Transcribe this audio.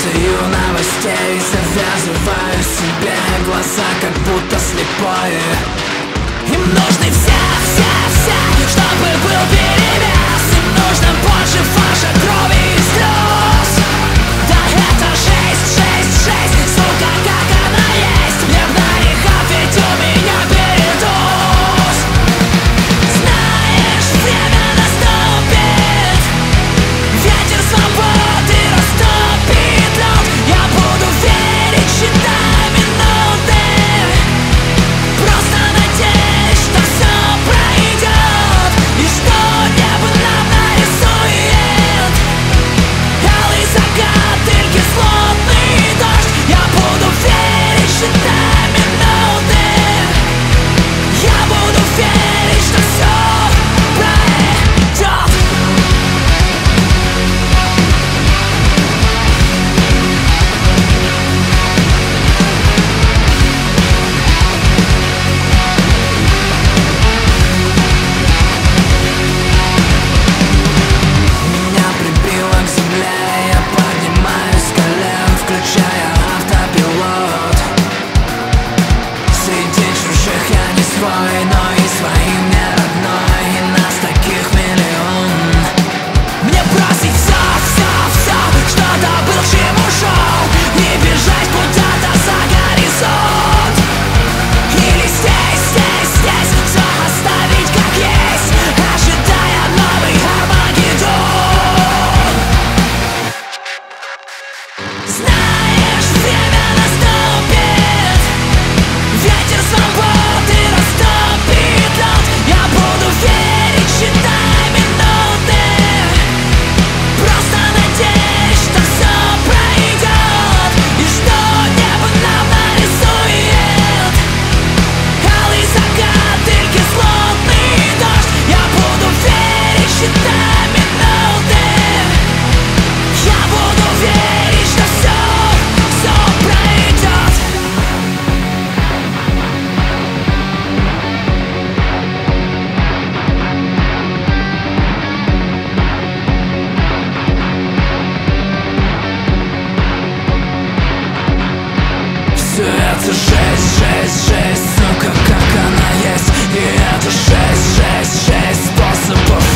лентой у новостей завязываю себе глаза, как будто слепой. Им нужны все, чтобы был перевес. Им нужно больше фарша, крови и слез. Да это жесть, сука, как она есть. Мне в нареках, ведь у меня передоз. Знаешь, время наступит, ветер свободы растопит лед. Я буду верить, считай минуты, просто надеюсь, что все пройдет и что небо нам нарисует алый закат или кислотный дождь. Я буду верить, считай минуты, я буду верить, что все пройдет. Меня прибило к земле, я поднимаюсь с колен, включая автопилот. Среди чужих я не свой, но и своим не родной, и нас таких миллион. Мне бросить все, что добыл, чем ушел, и бежать куда-то за горизонт. Или здесь, все оставить как есть, ожидая новый Армагеддон. Знаешь, время наступит, ветер свободы растопит лед. Я буду верить, считай минуты, просто надеюсь, что все пройдет и что небо нам нарисует алый закат или кислотный дождь. Я буду верить, считай минуты, я буду верить, что все пройдет. Все это жесть, сука, как она есть. И это шесть способов